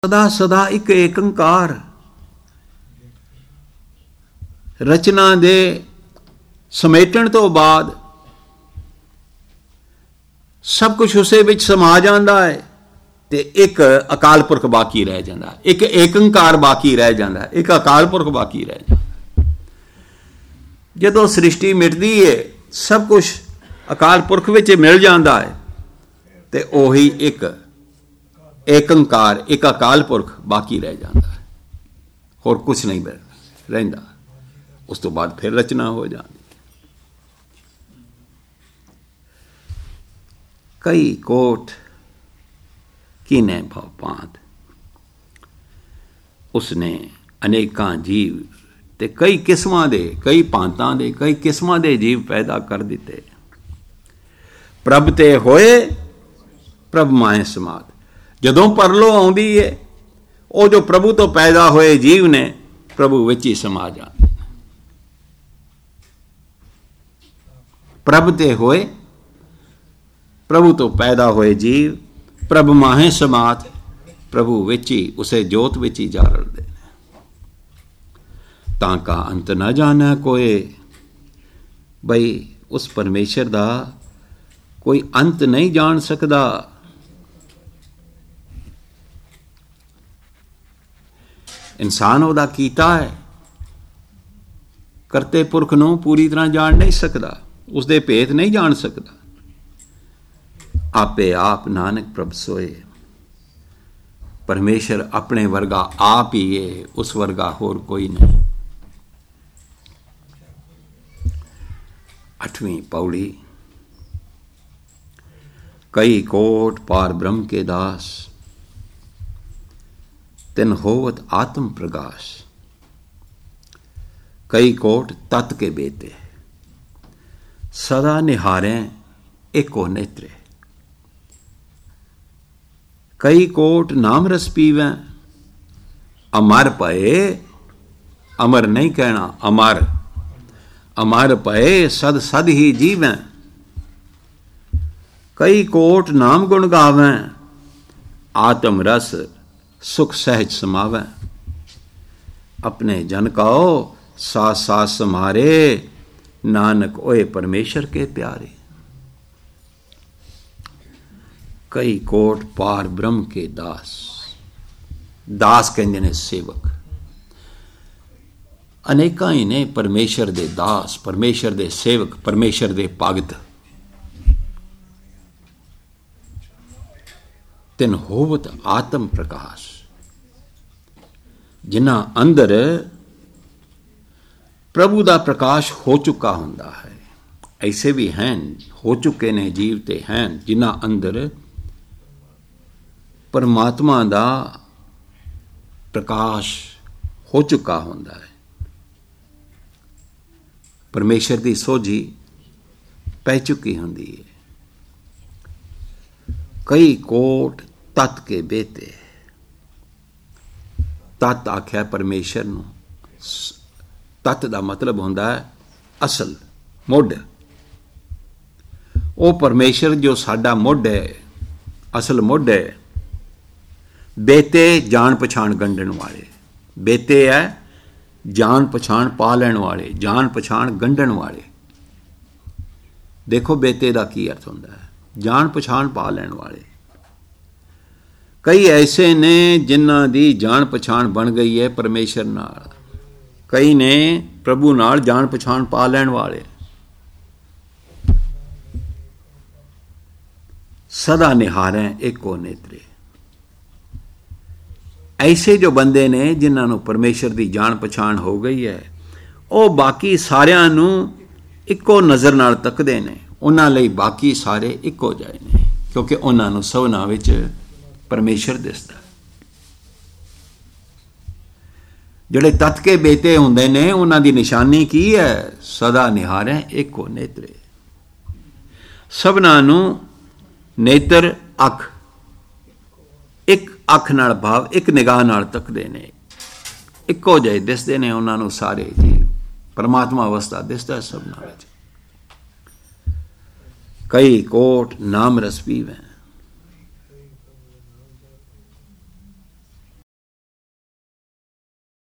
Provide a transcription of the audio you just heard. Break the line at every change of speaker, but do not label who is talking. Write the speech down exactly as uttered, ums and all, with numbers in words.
ਸਦਾ ਸਦਾ ਇੱਕ ਏਕੰਕਾਰ। ਰਚਨਾ ਦੇ ਸਮੇਟਣ ਤੋਂ ਬਾਅਦ ਸਭ ਕੁਝ ਉਸੇ ਵਿੱਚ ਸਮਾ ਜਾਂਦਾ ਹੈ ਤੇ ਇੱਕ ਅਕਾਲ ਪੁਰਖ ਬਾਕੀ ਰਹਿ ਜਾਂਦਾ, ਇੱਕ ਏਕੰਕਾਰ ਬਾਕੀ ਰਹਿ ਜਾਂਦਾ, ਇੱਕ ਅਕਾਲ ਪੁਰਖ ਬਾਕੀ ਰਹਿ ਜਾਂਦਾ। ਜਦੋਂ ਸ੍ਰਿਸ਼ਟੀ ਮਿਟਦੀ ਹੈ ਸਭ ਕੁਝ ਅਕਾਲ ਪੁਰਖ ਵਿੱਚ ਮਿਲ ਜਾਂਦਾ ਹੈ ਤੇ ਉਹੀ ਇੱਕ ਏਕੰਕਾਰ, ਇੱਕ ਅਕਾਲ ਪੁਰਖ ਬਾਕੀ ਰਹਿ ਜਾਂਦਾ ਹੈ, ਹੋਰ ਕੁਛ ਨਹੀਂ ਰਹਿੰਦਾ। ਉਸ ਤੋਂ ਬਾਅਦ ਫਿਰ ਰਚਨਾ ਹੋ ਜਾਂਦੀ। ਕਈ ਕੋਟ ਕੀਨੇ ਭਉ ਭਾਂਤ, ਉਸਨੇ ਅਨੇਕਾਂ ਜੀਵ ਤੇ ਕਈ ਕਿਸਮਾਂ ਦੇ, ਕਈ ਭਾਂਤਾਂ ਦੇ, ਕਈ ਕਿਸਮਾਂ ਦੇ ਜੀਵ ਪੈਦਾ ਕਰ ਦਿੱਤੇ। ਪ੍ਰਭ ਤੇ ਹੋਏ ਪ੍ਰਭ ਮਾਹੇ ਸਮਾਤ। ਜਦੋਂ ਪਰਲੋ ਆਉਂਦੀ ਹੈ ਉਹ ਜੋ ਪ੍ਰਭੂ ਤੋਂ ਪੈਦਾ ਹੋਏ ਜੀਵ ਨੇ ਪ੍ਰਭੂ ਵਿੱਚ ਹੀ ਸਮਾ ਜਾਂਦੇ। ਪ੍ਰਭ ਤੇ ਹੋਏ, ਪ੍ਰਭੂ ਤੋਂ ਪੈਦਾ ਹੋਏ ਜੀਵ ਪ੍ਰਭ ਮਾਹੇ ਸਮਾਤ, ਪ੍ਰਭੂ ਵਿੱਚ ਹੀ, ਉਸੇ ਜੋਤ ਵਿੱਚ ਹੀ ਜਾ ਰਲਦੇ ਨੇ। ਤਾਂ ਕਾ ਅੰਤ ਨਾ ਜਾਣਾ ਕੋਏ, ਬਈ ਉਸ ਪਰਮੇਸ਼ਰ ਦਾ ਕੋਈ ਅੰਤ ਨਹੀਂ ਜਾਣ ਸਕਦਾ। ਇਨਸਾਨ ਉਹਦਾ ਕੀਤਾ ਹੈ, ਕਰਤੇ ਪੁਰਖ ਨੂੰ ਪੂਰੀ ਤਰ੍ਹਾਂ ਜਾਣ ਨਹੀਂ ਸਕਦਾ, ਉਸਦੇ ਭੇਤ ਨਹੀਂ ਜਾਣ ਸਕਦਾ। ਆਪੇ ਆਪ ਨਾਨਕ ਪ੍ਰਭ ਸੋਏ, ਪਰਮੇਸ਼ਰ ਆਪਣੇ ਵਰਗਾ ਆਪ ਹੀ ਹੈ, ਉਸ ਵਰਗਾ ਹੋਰ ਕੋਈ ਨਹੀਂ। ਅੱਠਵੀਂ ਪੌੜੀ। ਕਈ ਕੋਟ ਪਾਰ ਬ੍ਰਹਮ ਕੇ ਦਾਸ, ਤਿਨ ਹੋਵਤ ਆਤਮ प्रकाश। कई कोट तत् के बेते, सदा निहारें एको नेत्रे। कई कोट नाम रस पीवें, अमर पए, अमर नहीं कहना, अमर अमर पए सद सद ही जीवें। कई कोट नाम गुण गावें, आत्म रस सुख सहज समावे। अपने जन कहो सास सास समारे, नानक ओए परमेश्वर के प्यारे। कई कोट पार ब्रह्म के दास, दास कहते ने सेवक। अनेकां ही ने परमेश्वर दे दास, परमेश्वर दे सेवक, परमेश्वर दे भगत। तिन होवत आत्म प्रकाश, जिन्हां अंदर प्रभु का प्रकाश हो चुका हुंदा है। ऐसे भी हैं, हो चुके ने जीव ते हैं जिन्हां अंदर परमात्मा का प्रकाश हो चुका हुंदा है, परमेश्वर की सोझी पै चुकी हुंदी है। कई कोट तत् के बेते, तत् आख्या परमेश्वर नूं। तत् का मतलब होंदा है असल, मुढ़। वो परमेश्वर जो साडा मुढ़ है, असल मुढ़ है। बेते जान पछाण गंढण वाले, बेते है जान पछाण पा लैण वाले, जान पछाण गंढण वाले। देखो बेते का की अर्थ होंदा है, जान पछाण पा लैण वाले। कई ऐसे ने जिन्हां दी जान पछाण बन गई है परमेश्वर नाल, कई ने प्रभु नाल जान पछाण पा लैण वाले। सदा निहारें एको नेत्रे। ऐसे जो बंदे ने जिन्हां नूं परमेश्वर दी जान पछाण हो गई है, वो बाकी सारियां नूं इक्को नज़र नाल तकदे ने। उन्हां लई बाकी सारे इक्को जाए ने, क्योंकि उन्हां नूं सबना विच परमेश्वर दिसदा। जिहड़े तत् के बेते हुंदे ने उन्हां दी निशानी की है? सदा निहारें एको नेत्रे। सबना नूं नेत्र अख, एक अख नाल भाव एक निगाह नाल तकदे ने, इक्को जिहे दिसदे ने उन्हां नूं सारे जीव। परमात्मा अवस्था दिसदा सबना विच। कई कोट नाम रस पीवें,